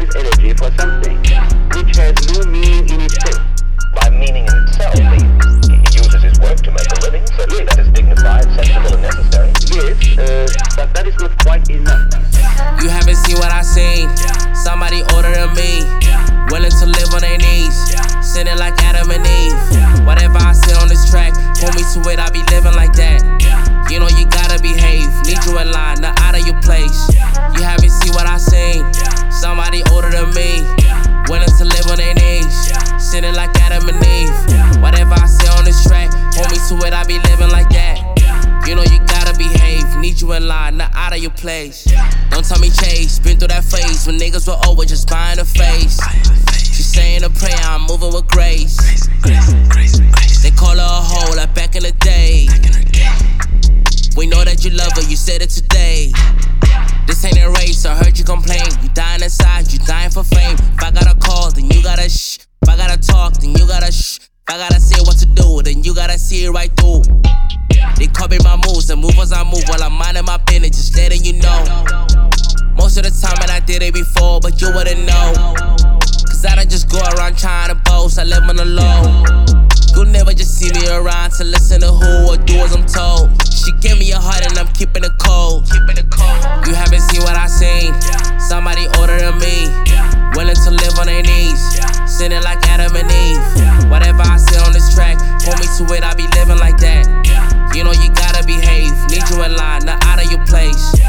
his energy for something which has no meaning in itself. By meaning in itself, he uses his work to make a living. Certainly that is dignified, sensible, and necessary. Yes, but that is not quite enough. You haven't seen what I seen. Somebody older than me, willing to live on their knees, sinning like Adam and Eve. Whatever I sit on this track, hold me to it, I be living like that. You know you gotta behave, need you in line, not out of your place. You haven't seen what I seen. Somebody older than me, willing to live on their knees, sinning like Adam and Eve. Whatever I say on this track, hold me to it, I be living like that. You know you gotta behave, need you in line, not out of your place. Don't tell me chase, been through that phase when niggas were over just buying a face. She saying a prayer, I'm moving with grace. They call her a hoe like back in the day. We know that you love her, you said it today. This ain't a race, I heard you complain. You dying inside, you dying for fame. If I gotta call, then you gotta shh. If I gotta talk, then you gotta shh. If I gotta say what to do, then you gotta see it right through. They copy my moves, the move as I move while I'm minding my business, just letting you know. Most of the time, and I did it before, but you wouldn't know. Cause I don't just go around trying to boast, I live on the low. You'll never just see me around to listen to who or do as I'm told. She gave me a heart and I'm keeping it cold. You haven't seen what I seen. Somebody older than me, willing to live on their knees, sinning like Adam and Eve. Whatever I say on this track, hold me to it, I be living like that. You know you gotta behave, need you in line, not out of your place.